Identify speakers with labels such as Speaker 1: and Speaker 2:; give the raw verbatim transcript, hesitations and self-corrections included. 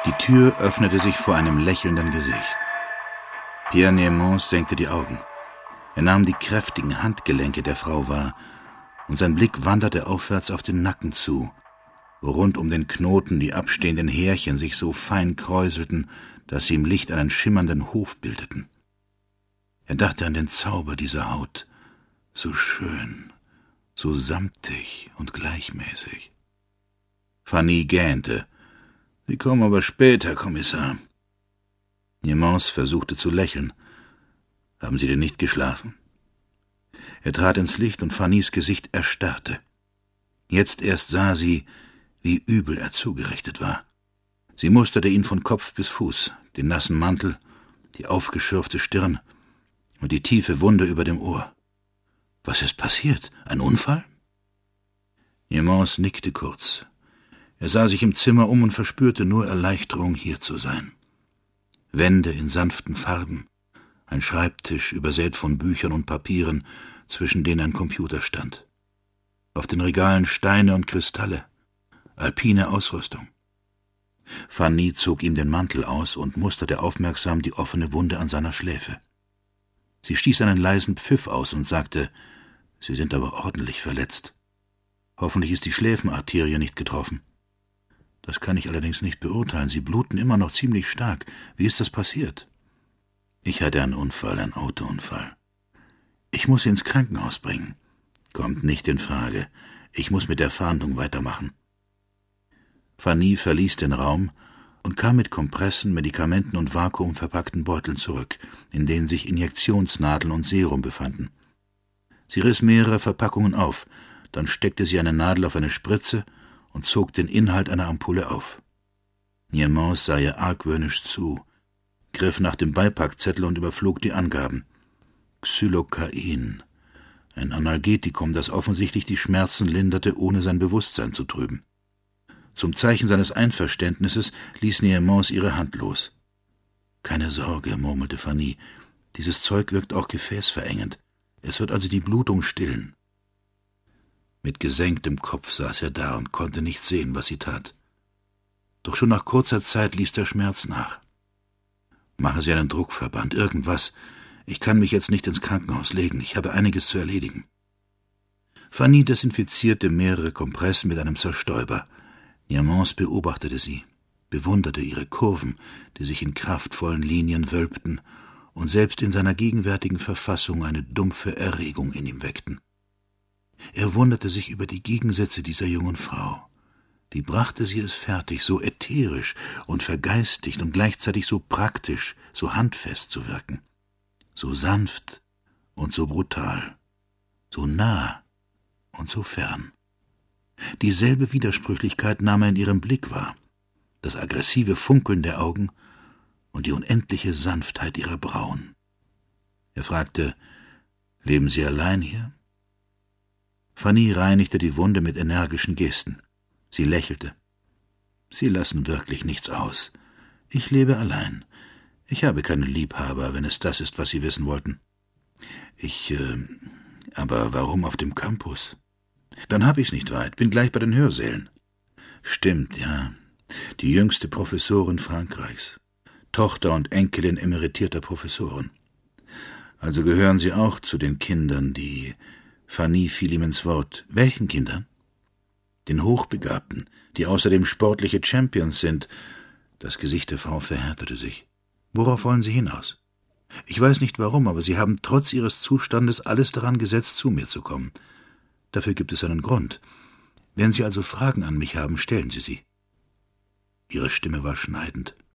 Speaker 1: Die Tür öffnete sich vor einem lächelnden Gesicht. Pierre Niémans senkte die Augen. Er nahm die kräftigen Handgelenke der Frau wahr, und sein Blick wanderte aufwärts auf den Nacken zu, wo rund um den Knoten die abstehenden Härchen sich so fein kräuselten, dass sie im Licht einen schimmernden Hof bildeten. Er dachte an den Zauber dieser Haut, so schön, so samtig und gleichmäßig. Fanny gähnte. »Sie kommen aber spät, Herr Kommissar.« Niémans versuchte zu lächeln. »Haben Sie denn nicht geschlafen?« Er trat ins Licht und Fannys Gesicht erstarrte. Jetzt erst sah sie, wie übel er zugerichtet war. Sie musterte ihn von Kopf bis Fuß, den nassen Mantel, die aufgeschürfte Stirn und die tiefe Wunde über dem Ohr. »Was ist passiert? Ein Unfall?« Niémans nickte kurz. Er sah sich im Zimmer um und verspürte nur Erleichterung, hier zu sein. Wände in sanften Farben, ein Schreibtisch übersät von Büchern und Papieren, zwischen denen ein Computer stand. Auf den Regalen Steine und Kristalle, alpine Ausrüstung. Fanny zog ihm den Mantel aus und musterte aufmerksam die offene Wunde an seiner Schläfe. Sie stieß einen leisen Pfiff aus und sagte, »Sie sind aber ordentlich verletzt. Hoffentlich ist die Schläfenarterie nicht getroffen.« »Das kann ich allerdings nicht beurteilen. Sie bluten immer noch ziemlich stark. Wie ist das passiert?« »Ich hatte einen Unfall, einen Autounfall. Ich muss Sie ins Krankenhaus bringen.« »Kommt nicht in Frage. Ich muss mit der Fahndung weitermachen.« Fanny verließ den Raum und kam mit Kompressen, Medikamenten und vakuumverpackten Beuteln zurück, in denen sich Injektionsnadeln und Serum befanden. Sie riss mehrere Verpackungen auf, dann steckte sie eine Nadel auf eine Spritze und zog den Inhalt einer Ampulle auf. Niémans sah ihr argwöhnisch zu, griff nach dem Beipackzettel und überflog die Angaben. Xylocain, ein Analgetikum, das offensichtlich die Schmerzen linderte, ohne sein Bewusstsein zu trüben. Zum Zeichen seines Einverständnisses ließ Niémans ihre Hand los. »Keine Sorge«, murmelte Fanny, »dieses Zeug wirkt auch gefäßverengend. Es wird also die Blutung stillen.« Mit gesenktem Kopf saß er da und konnte nicht sehen, was sie tat. Doch schon nach kurzer Zeit ließ der Schmerz nach. »Machen Sie einen Druckverband, irgendwas. Ich kann mich jetzt nicht ins Krankenhaus legen. Ich habe einiges zu erledigen.« Fanny desinfizierte mehrere Kompressen mit einem Zerstäuber. Niémans beobachtete sie, bewunderte ihre Kurven, die sich in kraftvollen Linien wölbten und selbst in seiner gegenwärtigen Verfassung eine dumpfe Erregung in ihm weckten. Er wunderte sich über die Gegensätze dieser jungen Frau. Wie brachte sie es fertig, so ätherisch und vergeistigt und gleichzeitig so praktisch, so handfest zu wirken? So sanft und so brutal, so nah und so fern. Dieselbe Widersprüchlichkeit nahm er in ihrem Blick wahr, das aggressive Funkeln der Augen und die unendliche Sanftheit ihrer Brauen. Er fragte, »Leben Sie allein hier?« Fanny reinigte die Wunde mit energischen Gesten. Sie lächelte. »Sie lassen wirklich nichts aus. Ich lebe allein. Ich habe keine Liebhaber, wenn es das ist, was Sie wissen wollten.« »Ich, äh, aber warum auf dem Campus?« »Dann hab ich's nicht weit, bin gleich bei den Hörsälen.« »Stimmt, ja. Die jüngste Professorin Frankreichs. Tochter und Enkelin emeritierter Professoren. Also gehören Sie auch zu den Kindern, die...« Fanny fiel ihm ins Wort. »Welchen Kindern?« »Den Hochbegabten, die außerdem sportliche Champions sind.« Das Gesicht der Frau verhärtete sich. »Worauf wollen Sie hinaus?« »Ich weiß nicht warum, aber Sie haben trotz Ihres Zustandes alles daran gesetzt, zu mir zu kommen. Dafür gibt es einen Grund. Wenn Sie also Fragen an mich haben, stellen Sie sie.« Ihre Stimme war schneidend.